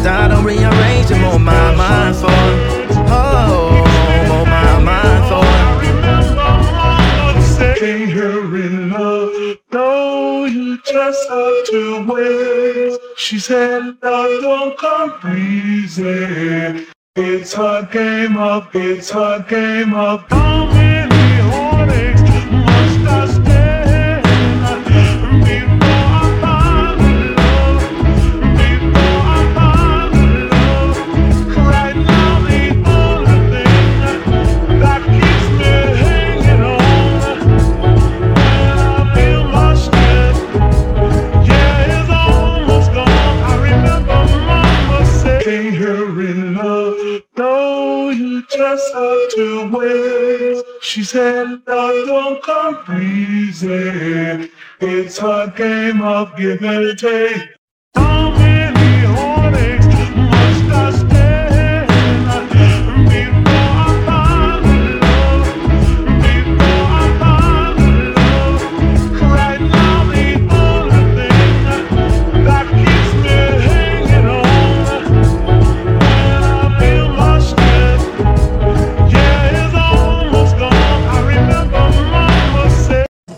I don't rearrange it, more my mind for it. Oh, more my mind for it. Can't you're in love, no, you just have to wait. She said, love don't come easy. It's her game up, it's her game up. How many heartaches must I stand before I find the love? Before I find the love. Right now the only thing that keeps me hanging on when I feel my strength, yeah, it's almost gone. I remember mama said, can't you're in love, no, you just have to wait. She said, love don't come easy. It's her game of give and take. How many